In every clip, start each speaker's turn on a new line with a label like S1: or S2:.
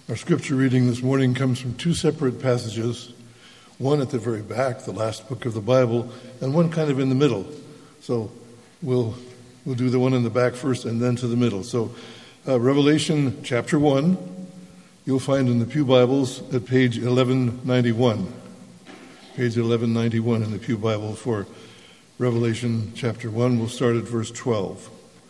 S1: Our scripture reading this morning comes from two separate passages, one at the very back, the last book of the Bible, and one kind of in the middle. So we'll do the one in the back first and then to the middle. So Revelation chapter 1, you'll find in the Pew Bibles at page 1191. Page 1191 in the Pew Bible for Revelation chapter 1. We'll start at verse 12.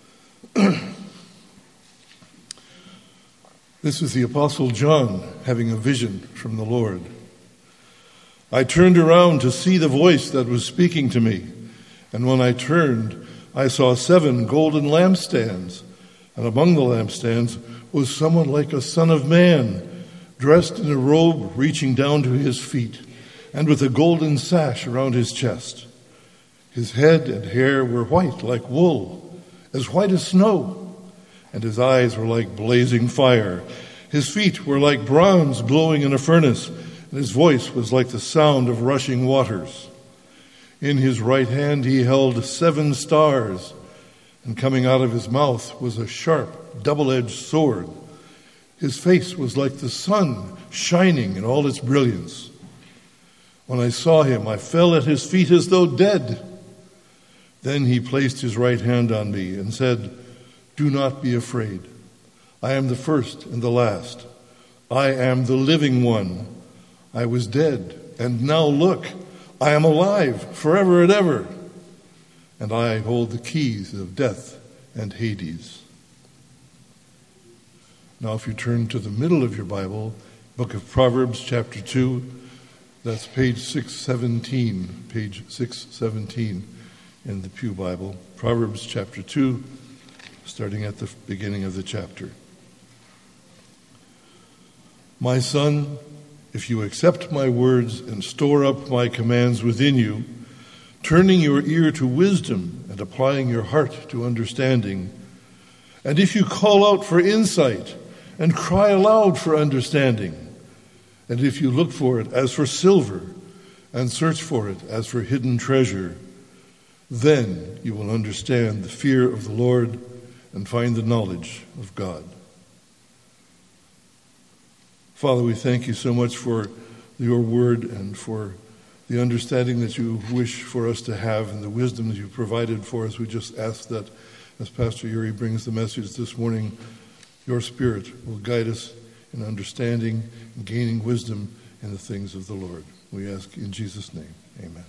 S1: This is the Apostle John having a vision from the Lord. I turned around to see the voice that was speaking to me, and when I turned, I saw 7 golden lampstands, and among the lampstands was someone like a son of man, dressed in a robe reaching down to his feet, and with a golden sash around his chest. His head and hair were white like wool, as white as snow, and his eyes were like blazing fire. His feet were like bronze glowing in a furnace, and his voice was like the sound of rushing waters. In his right hand he held 7 stars, and coming out of his mouth was a sharp, double-edged sword. His face was like the sun shining in all its brilliance. When I saw him, I fell at his feet as though dead. Then he placed his right hand on me and said, "Do not be afraid. I am the first and the last. I am the living one. I was dead, and now look, I am alive forever and ever. And I hold the keys of death and Hades." Now if you turn to the middle of your Bible, book of Proverbs chapter 2, that's page 617 in the Pew Bible. Proverbs chapter 2, starting at the beginning of the chapter. My son, if you accept my words and store up my commands within you, turning your ear to wisdom and applying your heart to understanding, and if you call out for insight and cry aloud for understanding, and if you look for it as for silver and search for it as for hidden treasure, then you will understand the fear of the Lord and find the knowledge of God. Father, we thank you so much for your word and for the understanding that you wish for us to have and the wisdom that you've provided for us. We just ask that as Pastor Yuri brings the message this morning, your Spirit will guide us in understanding and gaining wisdom in the things of the Lord. We ask in Jesus' name, amen.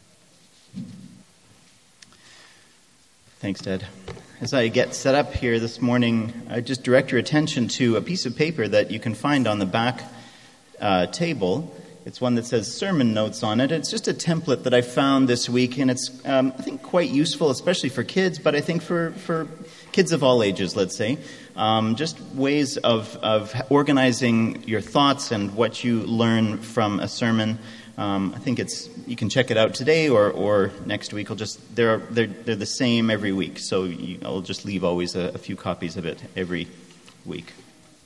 S2: Thanks, Dad. As I get set up here this morning, I just direct your attention to a piece of paper that you can find on the back table. It's one that says sermon notes on it. It's just a template that I found this week, and it's, I think, quite useful, especially for kids, but I think for kids of all ages, let's say. Just ways of organizing your thoughts and what you learn from a sermon. I think you can check it out today or next week. They're the same every week, so I'll just leave always a few copies of it every week.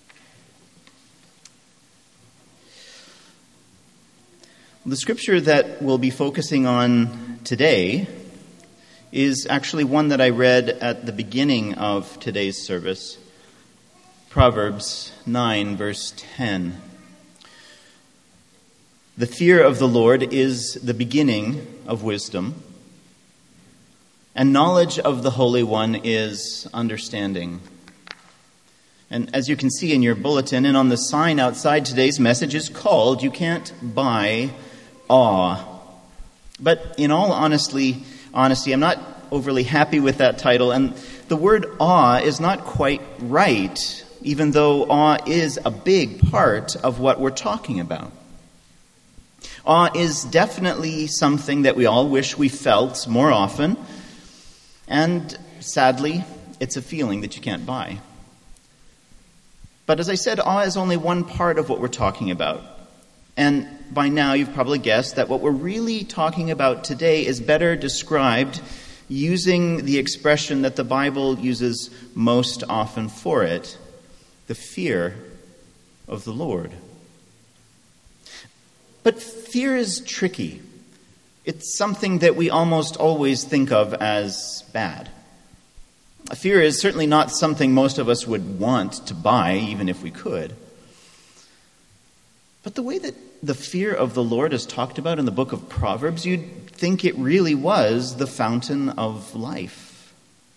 S2: The scripture that we'll be focusing on today is actually one that I read at the beginning of today's service, Proverbs 9, verse 10. The fear of the Lord is the beginning of wisdom, and knowledge of the Holy One is understanding. And as you can see in your bulletin and on the sign outside, today's message is called "You Can't Buy Awe." But in all honesty, I'm not overly happy with that title, and the word awe is not quite right, even though awe is a big part of what we're talking about. Awe is definitely something that we all wish we felt more often, and sadly, it's a feeling that you can't buy. But as I said, awe is only one part of what we're talking about. And by now you've probably guessed that what we're really talking about today is better described using the expression that the Bible uses most often for it, the fear of the Lord. But fear is tricky. It's something that we almost always think of as bad. Fear is certainly not something most of us would want to buy, even if we could. But the way that the fear of the Lord is talked about in the book of Proverbs, you'd think it really was the fountain of life.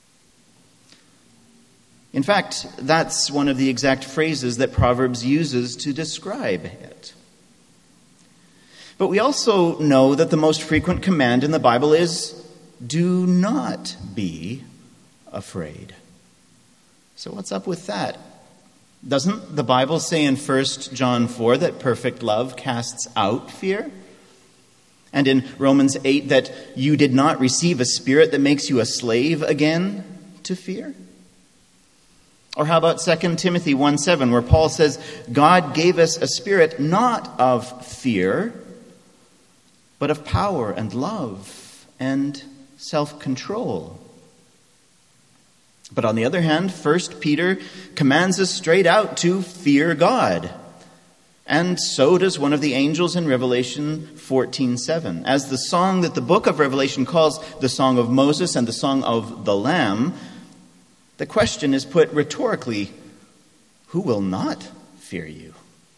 S2: In fact, that's one of the exact phrases that Proverbs uses to describe it. But we also know that the most frequent command in the Bible is, do not be afraid. So what's up with that? Doesn't the Bible say in 1 John 4 that perfect love casts out fear? And in Romans 8 that you did not receive a spirit that makes you a slave again to fear? Or how about 2 Timothy 1:7 where Paul says, God gave us a spirit not of fear, but of power and love and self-control. But on the other hand, 1 Peter commands us straight out to fear God. And so does one of the angels in Revelation 14:7. As the song that the book of Revelation calls the Song of Moses and the Song of the Lamb, the question is put rhetorically, who will not fear you?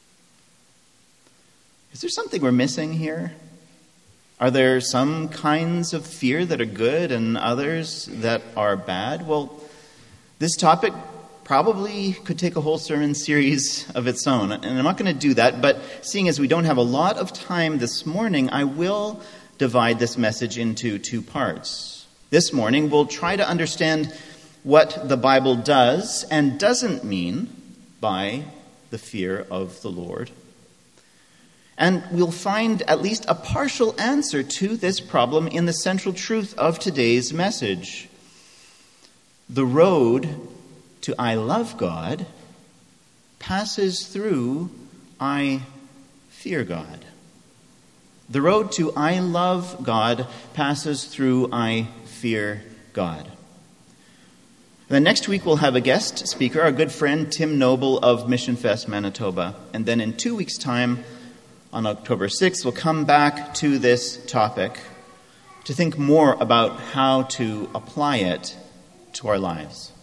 S2: Is there something we're missing here? Are there some kinds of fear that are good and others that are bad? Well, this topic probably could take a whole sermon series of its own, and I'm not going to do that, but seeing as we don't have a lot of time this morning, I will divide this message into two parts. This morning, we'll try to understand what the Bible does and doesn't mean by the fear of the Lord. And we'll find at least a partial answer to this problem in the central truth of today's message. The road to I love God passes through I fear God. The road to I love God passes through I fear God. Then next week we'll have a guest speaker, our good friend Tim Noble of Mission Fest, Manitoba. And then in 2 weeks' time, on October 6th, we'll come back to this topic to think more about how to apply it to our lives.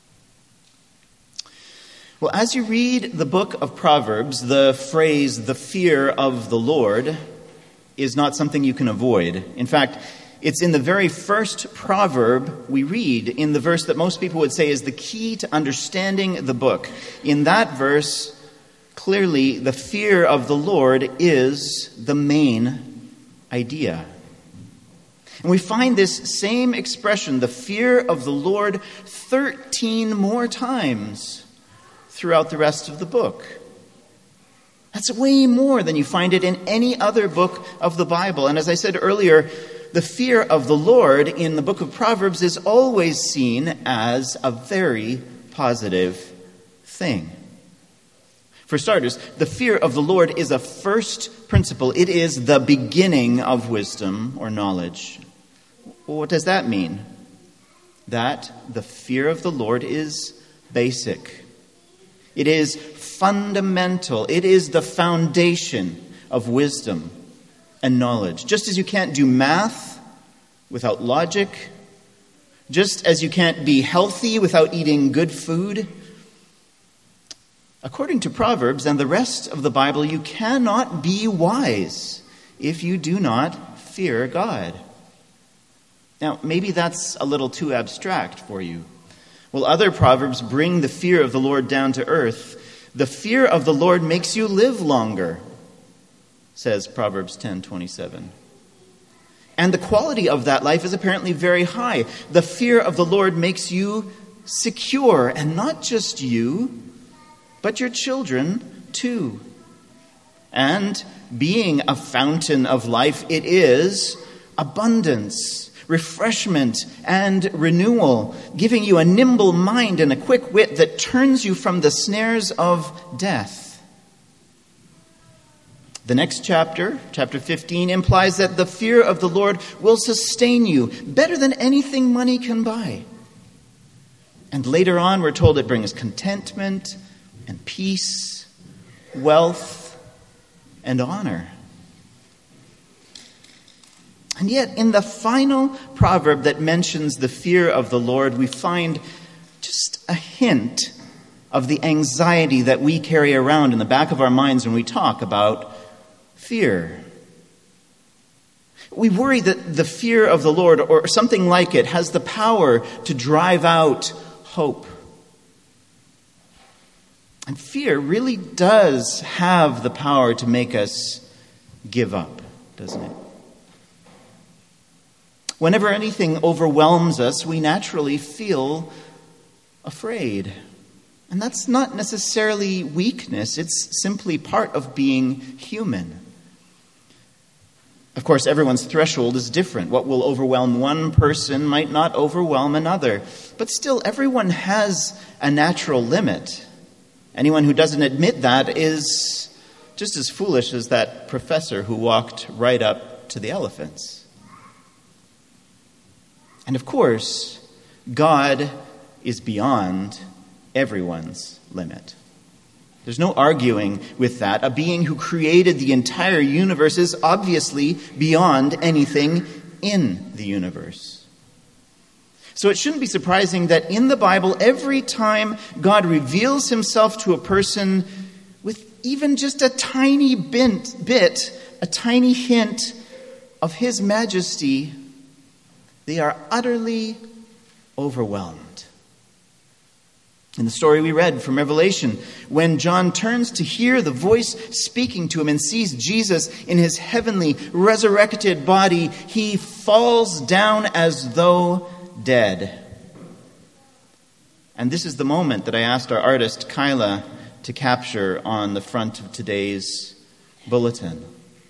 S2: Well, as you read the book of Proverbs, the phrase, the fear of the Lord, is not something you can avoid. In fact, it's in the very first proverb we read, in the verse that most people would say is the key to understanding the book. In that verse, clearly, the fear of the Lord is the main idea. And we find this same expression, the fear of the Lord, 13 more times throughout the rest of the book. That's way more than you find it in any other book of the Bible. And as I said earlier, the fear of the Lord in the book of Proverbs is always seen as a very positive thing. For starters, the fear of the Lord is a first principle. It is the beginning of wisdom or knowledge. What does that mean? That the fear of the Lord is basic. It is fundamental. It is the foundation of wisdom and knowledge. Just as you can't do math without logic, just as you can't be healthy without eating good food, according to Proverbs and the rest of the Bible, you cannot be wise if you do not fear God. Now, maybe that's a little too abstract for you. Well, other Proverbs bring the fear of the Lord down to earth. The fear of the Lord makes you live longer, says Proverbs 10:27. And the quality of that life is apparently very high. The fear of the Lord makes you secure, and not just you, but your children too. And being a fountain of life, it is abundance, refreshment, and renewal, giving you a nimble mind and a quick wit that turns you from the snares of death. The next chapter, chapter 15, implies that the fear of the Lord will sustain you better than anything money can buy. And later on, we're told it brings contentment and peace, wealth, and honor. And yet, in the final proverb that mentions the fear of the Lord, we find just a hint of the anxiety that we carry around in the back of our minds when we talk about fear. We worry that the fear of the Lord, or something like it, has the power to drive out hope. And fear really does have the power to make us give up, doesn't it? Whenever anything overwhelms us, we naturally feel afraid. And that's not necessarily weakness, it's simply part of being human. Of course, everyone's threshold is different. What will overwhelm one person might not overwhelm another. But still, everyone has a natural limit. Anyone who doesn't admit that is just as foolish as that professor who walked right up to the elephants. And of course, God is beyond everyone's limit. There's no arguing with that. A being who created the entire universe is obviously beyond anything in the universe. So it shouldn't be surprising that in the Bible, every time God reveals himself to a person with even just a tiny bit, a tiny hint of his majesty, they are utterly overwhelmed. In the story we read from Revelation, when John turns to hear the voice speaking to him and sees Jesus in his heavenly resurrected body, he falls down as though dead. And this is the moment that I asked our artist Kyla to capture on the front of today's bulletin.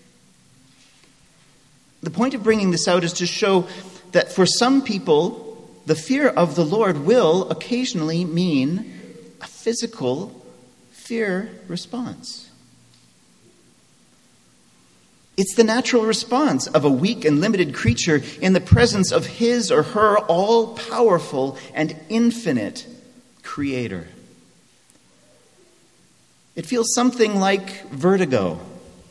S2: The point of bringing this out is to show that for some people, the fear of the Lord will occasionally mean a physical fear response. It's the natural response of a weak and limited creature in the presence of his or her all-powerful and infinite Creator. It feels something like vertigo.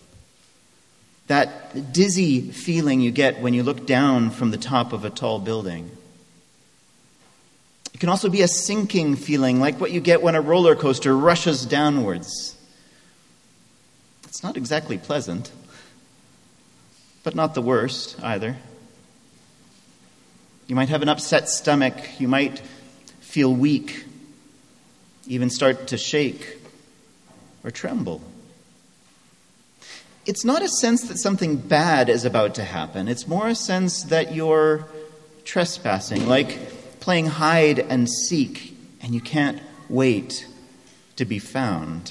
S2: That dizzy feeling you get when you look down from the top of a tall building. It can also be a sinking feeling, like what you get when a roller coaster rushes downwards. It's not exactly pleasant, but not the worst either. You might have an upset stomach. You might feel weak, even start to shake or tremble. It's not a sense that something bad is about to happen. It's more a sense that you're trespassing, like playing hide and seek, and you can't wait to be found.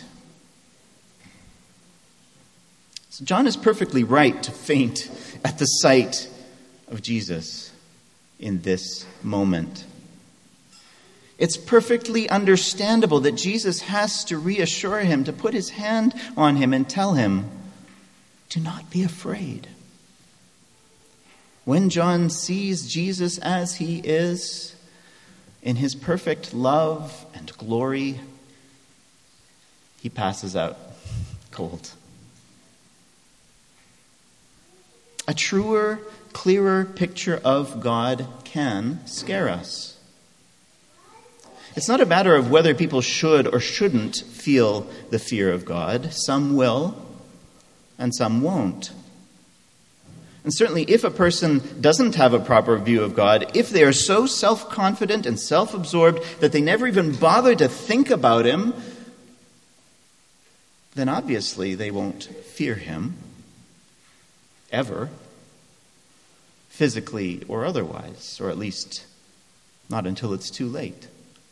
S2: So John is perfectly right to faint at the sight of Jesus in this moment. It's perfectly understandable that Jesus has to reassure him, to put his hand on him and tell him, do not be afraid. When John sees Jesus as he is, in his perfect love and glory, he passes out cold. A truer, clearer picture of God can scare us. It's not a matter of whether people should or shouldn't feel the fear of God. Some will, and some won't. And certainly if a person doesn't have a proper view of God, if they are so self-confident and self-absorbed that they never even bother to think about him, then obviously they won't fear him, ever, physically or otherwise, or at least not until it's too late.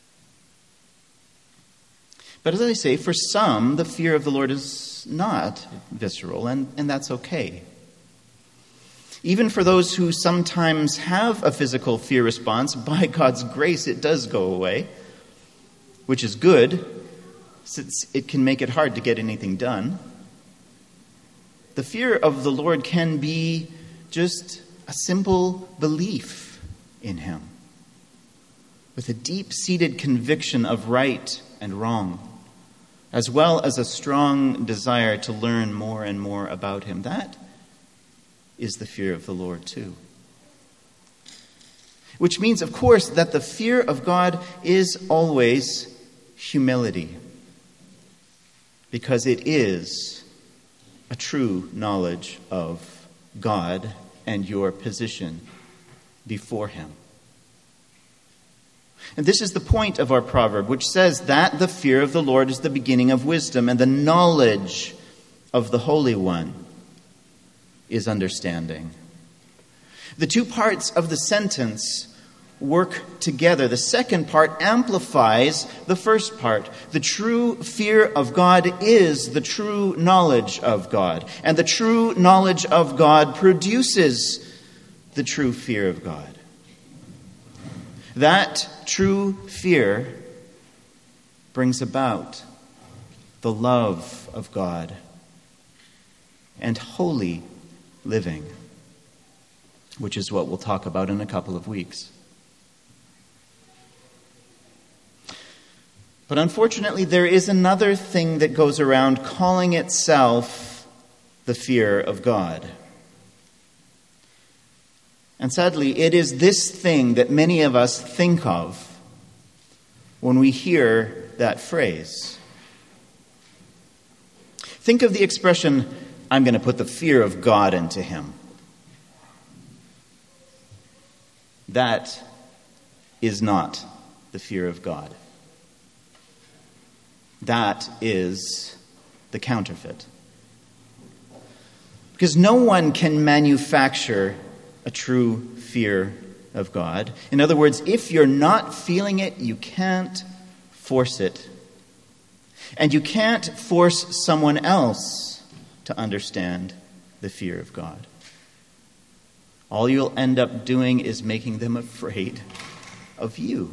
S2: But as I say, for some, the fear of the Lord is not visceral, and that's okay. Even for those who sometimes have a physical fear response, by God's grace, it does go away, which is good, since it can make it hard to get anything done. The fear of the Lord can be just a simple belief in him, with a deep-seated conviction of right and wrong, as well as a strong desire to learn more and more about him. That is the fear of the Lord too. Which means, of course, that the fear of God is always humility, because it is a true knowledge of God and your position before Him. And this is the point of our proverb, which says that the fear of the Lord is the beginning of wisdom, and the knowledge of the Holy One is understanding. The two parts of the sentence work together. The second part amplifies the first part. The true fear of God is the true knowledge of God, and the true knowledge of God produces the true fear of God. That true fear brings about the love of God and holy living, which is what we'll talk about in a couple of weeks. But unfortunately, there is another thing that goes around calling itself the fear of God. And sadly, it is this thing that many of us think of when we hear that phrase. Think of the expression, "I'm going to put the fear of God into him." That is not the fear of God. That is the counterfeit. Because no one can manufacture a true fear of God. In other words, if you're not feeling it, you can't force it. And you can't force someone else to understand the fear of God. All you'll end up doing is making them afraid of you.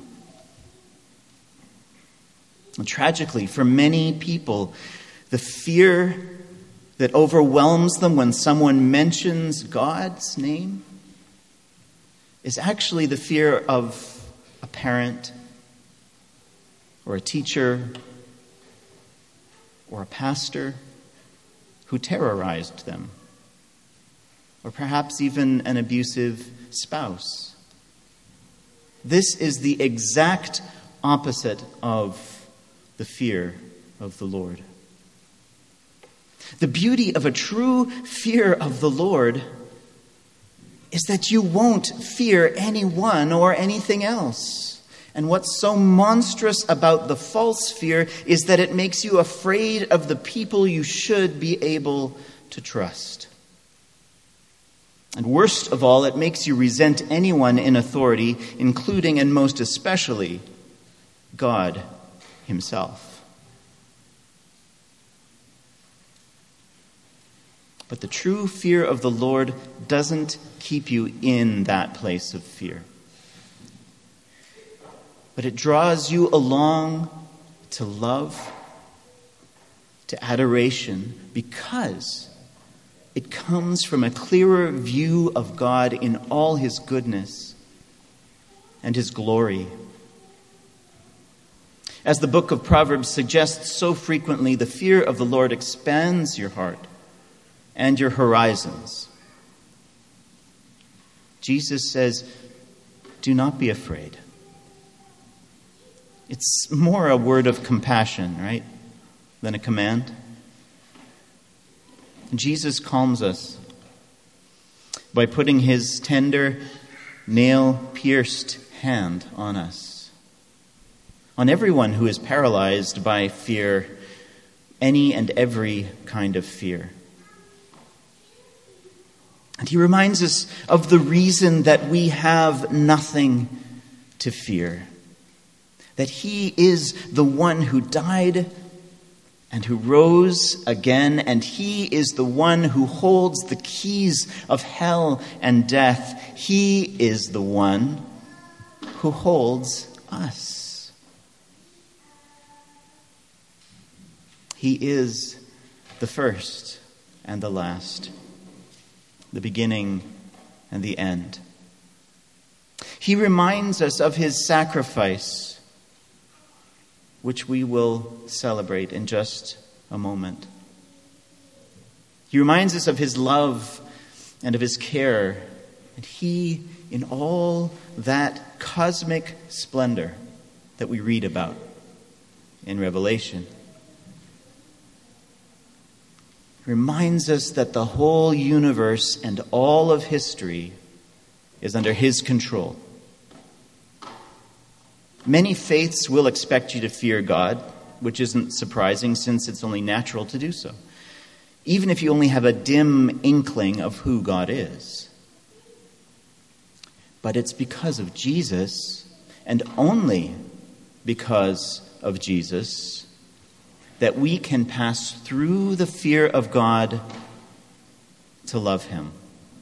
S2: And tragically, for many people, the fear that overwhelms them when someone mentions God's name is actually the fear of a parent or a teacher or a pastor who terrorized them, or perhaps even an abusive spouse. This is the exact opposite of the fear of the Lord. The beauty of a true fear of the Lord is that you won't fear anyone or anything else. And what's so monstrous about the false fear is that it makes you afraid of the people you should be able to trust. And worst of all, it makes you resent anyone in authority, including and most especially God Himself. But the true fear of the Lord doesn't keep you in that place of fear. But it draws you along to love, to adoration, because it comes from a clearer view of God in all His goodness and His glory. As the book of Proverbs suggests so frequently, the fear of the Lord expands your heart and your horizons. Jesus says, do not be afraid. It's more a word of compassion, right, than a command. Jesus calms us by putting His tender, nail-pierced hand on us, on everyone who is paralyzed by fear, any and every kind of fear. And He reminds us of the reason that we have nothing to fear, that He is the one who died and who rose again, and He is the one who holds the keys of hell and death. He is the one who holds us. He is the first and the last, the beginning and the end. He reminds us of His sacrifice, which we will celebrate in just a moment. He reminds us of His love and of His care, and He, in all that cosmic splendor that we read about, in Revelation. It reminds us that the whole universe and all of history is under his control. Many faiths will expect you to fear God, which isn't surprising since it's only natural to do so, even if you only have a dim inkling of who God is. But it's because of Jesus, and only because of Jesus, that we can pass through the fear of God to love him.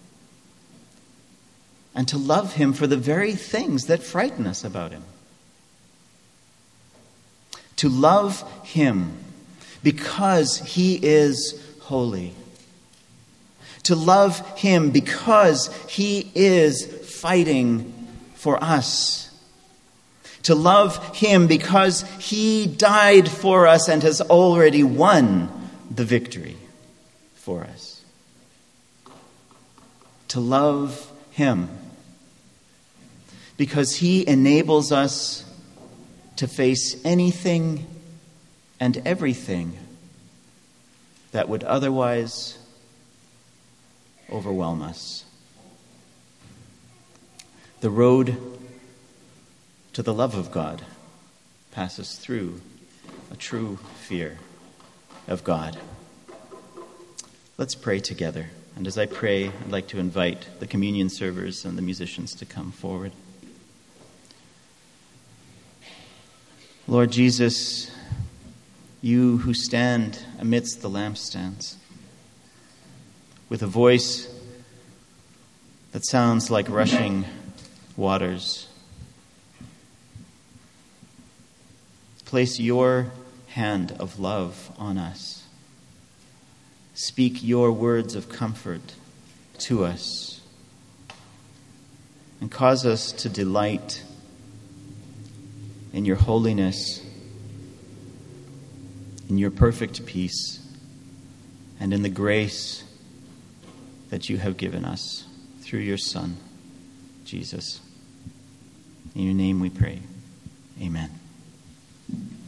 S2: And to love him for the very things that frighten us about him. To love him because he is holy. To love him because he is fighting for us. To love him because he died for us and has already won the victory for us. To love him because he enables us to face anything and everything that would otherwise overwhelm us. The road to the love of God passes through a true fear of God. Let's pray together. And as I pray, I'd like to invite the communion servers and the musicians to come forward. Lord Jesus, you who stand amidst the lampstands, with a voice that sounds like rushing waters, place your hand of love on us. Speak your words of comfort to us, and cause us to delight in your holiness, in your perfect peace, and in the grace that you have given us through your Son, Jesus. In your name we pray. Amen.